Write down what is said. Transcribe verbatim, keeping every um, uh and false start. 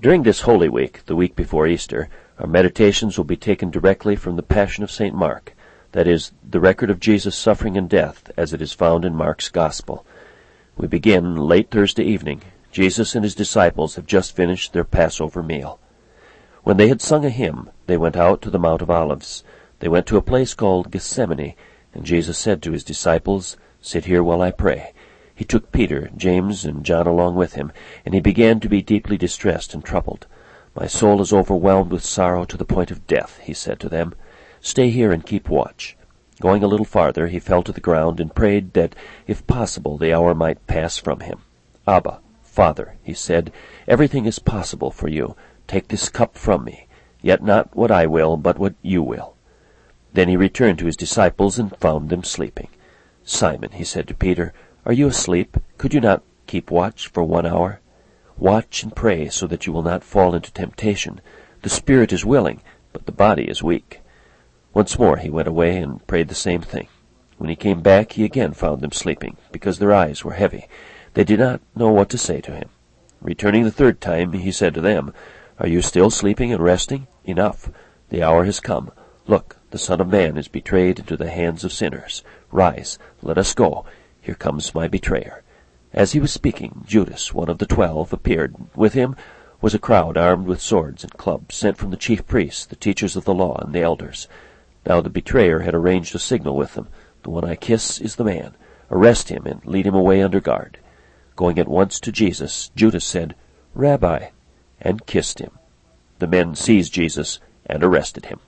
During this Holy Week, the week before Easter, our meditations will be taken directly from the Passion of Saint Mark, that is, the record of Jesus' suffering and death as it is found in Mark's Gospel. We begin late Thursday evening. Jesus and his disciples have just finished their Passover meal. When they had sung a hymn, they went out to the Mount of Olives. They went to a place called Gethsemane, and Jesus said to his disciples, "Sit here while I pray." He took Peter, James, and John along with him, and he began to be deeply distressed and troubled. "My soul is overwhelmed with sorrow to the point of death," he said to them. "Stay here and keep watch." Going a little farther, he fell to the ground and prayed that, if possible, the hour might pass from him. "Abba, Father," he said, "everything is possible for you. Take this cup from me, yet not what I will, but what you will." Then he returned to his disciples and found them sleeping. "Simon," he said to Peter, "are you asleep? Could you not keep watch for one hour? Watch and pray so that you will not fall into temptation. The spirit is willing, but the body is weak." Once more he went away and prayed the same thing. When he came back, he again found them sleeping, because their eyes were heavy. They did not know what to say to him. Returning the third time, he said to them, "Are you still sleeping and resting? Enough. The hour has come. Look, the Son of Man is betrayed into the hands of sinners. Rise, let us go. Here comes my betrayer." As he was speaking, Judas, one of the twelve, appeared. With him was a crowd armed with swords and clubs, sent from the chief priests, the teachers of the law, and the elders. Now the betrayer had arranged a signal with them. "The one I kiss is the man. Arrest him and lead him away under guard." Going at once to Jesus, Judas said, "Rabbi," and kissed him. The men seized Jesus and arrested him.